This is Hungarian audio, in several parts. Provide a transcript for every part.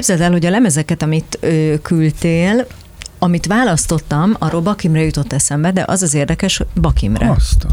Képzeld el, hogy a lemezeket, amit küldtél, amit választottam, arról Bak Imre jutott eszembe, de az érdekes, Bak Imre. Azt.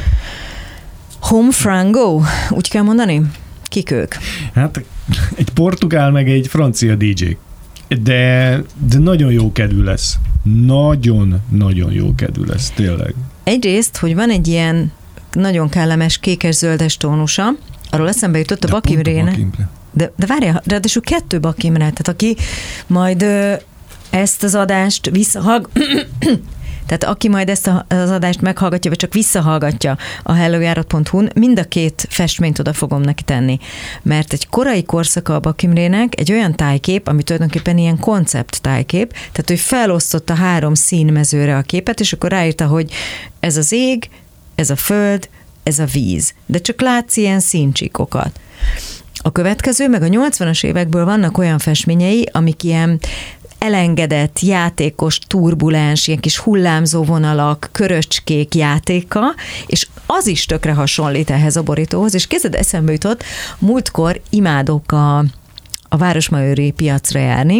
Home Frango, úgy kell mondani? Kik ők? Hát egy portugál, meg egy francia DJ. De nagyon jó kedvű lesz. Nagyon-nagyon jó kedvű lesz, tényleg. Egyrészt, hogy van egy ilyen nagyon kellemes kékes-zöldes tónusa, arról eszembe jutott a Bak Imrének. De várjál, ráadásul 2 Bak Imre, tehát aki majd ezt az adást tehát aki majd ezt az adást meghallgatja, vagy csak visszahallgatja a hellojárat.hu-n, mind a 2 festményt oda fogom neki tenni. Mert egy korai korszaka a Bak Imrének egy olyan tájkép, ami tulajdonképpen ilyen koncept tájkép, tehát hogy felosztotta 3 színmezőre a képet, és akkor ráírta, hogy ez az ég, ez a föld, ez a víz. De csak látsz ilyen színcsíkokat. A következő, meg a 80-as évekből vannak olyan festményei, amik ilyen elengedett, játékos, turbulens, ilyen kis hullámzó vonalak, köröcskék játéka, és az is tökre hasonlít ehhez a borítóhoz, és képzeld, eszembe jutott, múltkor imádok a Városmajori piacra járni,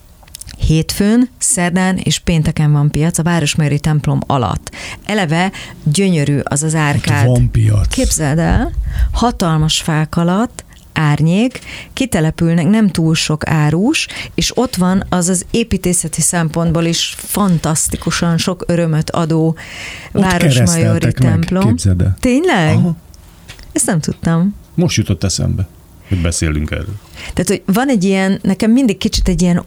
hétfőn, szerdán és pénteken van piac a Városmajori templom alatt. Eleve gyönyörű az árkád. Ott van piac. Képzeld el, hatalmas fák alatt, árnyék, kitelepülnek nem túl sok árus, és ott van az építészeti szempontból is fantasztikusan sok örömöt adó Városmajori templom. Képzeld el. Tényleg? Aha. Ezt nem tudtam. Most jutott eszembe, hogy beszélünk erről. Tehát, hogy van egy ilyen, nekem mindig kicsit egy ilyen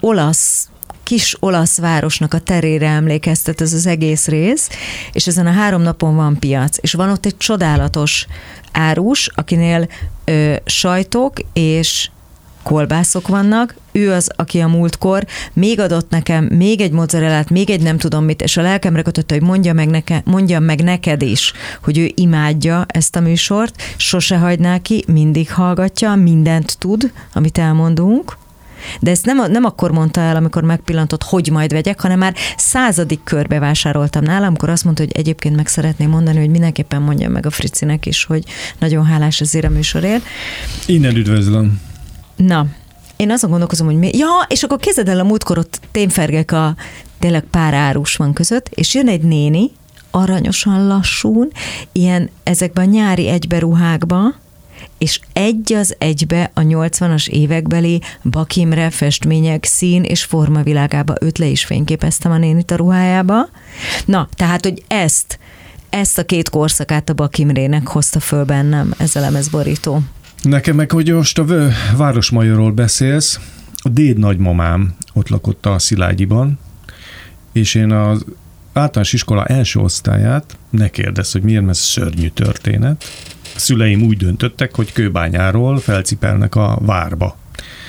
kis olasz városnak a terére emlékeztet ez az egész rész, és ezen a 3 napon van piac, és van ott egy csodálatos árus, akinél sajtok és kolbászok vannak, ő az, aki a múltkor még adott nekem még egy mozzarellát, még egy nem tudom mit, és a lelkemre kötötte, hogy mondjam meg neked is, hogy ő imádja ezt a műsort, sose hagyná ki, mindig hallgatja, mindent tud, amit elmondunk, de ezt nem akkor mondta el, amikor megpillantott, hogy majd vegyek, hanem már 100. körbe vásároltam nála, amikor azt mondta, hogy egyébként meg szeretném mondani, hogy mindenképpen mondjam meg a Fricinek is, hogy nagyon hálás ezért a műsorért. Innen üdvözlöm. Na, én azon gondolkozom, hogy és akkor képzeld el, a múltkor ott témfergek tényleg pár árus van között, és jön egy néni, aranyosan lassún, ilyen ezekben a nyári egyberuhákba, és egy az egybe a 80-as évekbeli Bak Imre festmények szín és formavilágába, őt le is fényképeztem a nénit a ruhájába. Na, tehát, hogy ezt a 2 korszakát a Bak Imrének hozta föl bennem ez a lemezborító. Nekem meg, hogy most a Városmajorról beszélsz, a déd nagymamám ott lakott a Szilágyiban, és én az általános iskola első osztályát, ne kérdezz, hogy miért, mert szörnyű történet. A szüleim úgy döntöttek, hogy Kőbányáról felcipelnek a várba.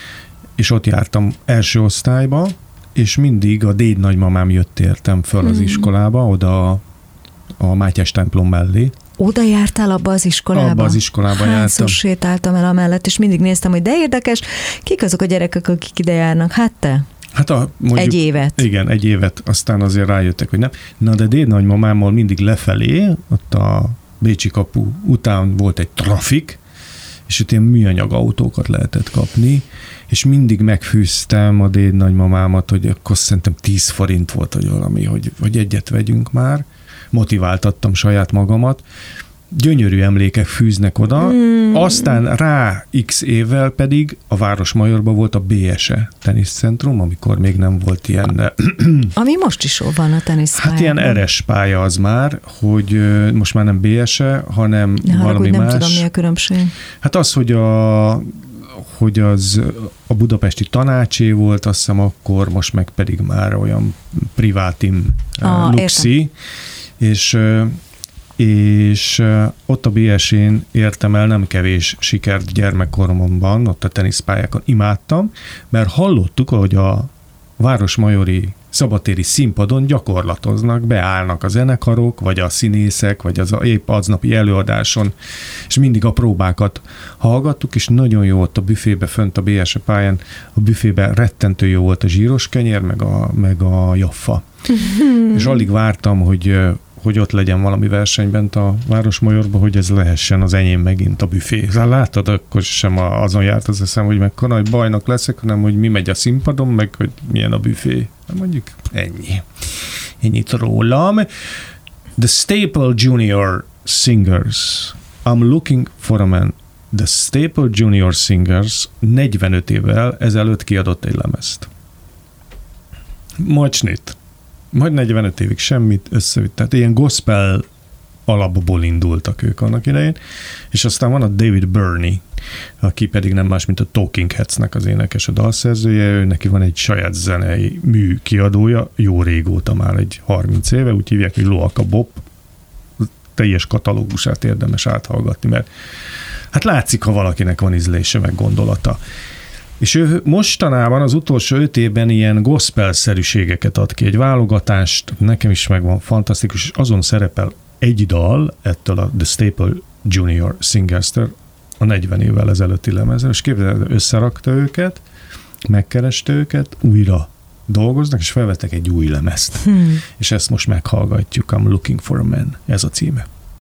És ott jártam első osztályba, és mindig a déd nagymamám jött értem föl az iskolába, oda a Mátyás templom mellé. Oda jártál abba az iskolába? Abba az iskolába jártam. Hányszor sétáltam el amellett, és mindig néztem, hogy de érdekes, kik azok a gyerekek, akik ide járnak? Hát te? Hát mondjuk, egy évet. Igen, egy évet, aztán azért rájöttek, hogy nem. Na de déd nagymamámmal mindig lefelé, ott a Bécsi kapu után volt egy trafik, és ott ilyen műanyag autókat lehetett kapni, és mindig megfűztem a déd nagymamámat, hogy akkor szerintem 10 forint volt, vagy valami, hogy egyet vegyünk már. Motiváltattam saját magamat. Gyönyörű emlékek fűznek oda, aztán rá x évvel pedig a Városmajorban volt a BSE teniszcentrum, amikor még nem volt ilyen... Ami most is van a teniszpálya. Hát ilyen eres pálya az már, hogy most már nem BSE, hanem valami más. Nem tudom, mi a különbség. Hát az, hogy az a budapesti tanácsé volt, azt hiszem akkor, most meg pedig már olyan privátim luxi, és ott a BS-én értem el nem kevés sikert gyermekkoromban, ott a teniszpályákon imádtam, mert hallottuk, hogy a Városmajori szabadtéri színpadon gyakorlatoznak, beállnak a zenekarok, vagy a színészek, vagy az épp aznapi előadáson, és mindig a próbákat hallgattuk, és nagyon jó ott a büfébe, fönt a BS pályán, a büfében rettentő jó volt a zsíros kenyér, meg a jaffa. És alig vártam, hogy hogy ott legyen valami versenyben a Városmajorban, hogy ez lehessen az enyém megint a büfé. Láttad, akkor sem azon járt az eszem, hogy mekkora nagy bajnok leszek, hanem hogy mi megy a színpadon, meg hogy milyen a büfé. Mondjuk ennyi. Ennyit rólam. The Staple Junior Singers. I'm looking for a man. The Staple Junior Singers 45 évvel ezelőtt kiadott egy lemezt. Macsnit. Majd 45 évig semmit összevitt. Tehát ilyen gospel alapból indultak ők annak idején, és aztán van a David Burney, aki pedig nem más, mint a Talking Headsnek az énekes, a dalszerzője, ő neki van egy saját zenei mű kiadója, jó régóta, már egy 30 éve, úgy hívják, hogy Loaka Bob, teljes katalógusát érdemes áthallgatni, mert hát látszik, ha valakinek van ízlése, meg gondolata. És ő mostanában az utolsó 5 évben ilyen gospel-szerűségeket ad ki, egy válogatást, nekem is megvan, fantasztikus, és azon szerepel egy dal ettől a The Staple Junior Singers-től, a 40 évvel ezelőtti lemezről, és képzeld, összerakta őket, megkereste őket, újra dolgoznak, és felvettek egy új lemezt. És ezt most meghallgatjuk, I'm Looking for a Man, ez a címe.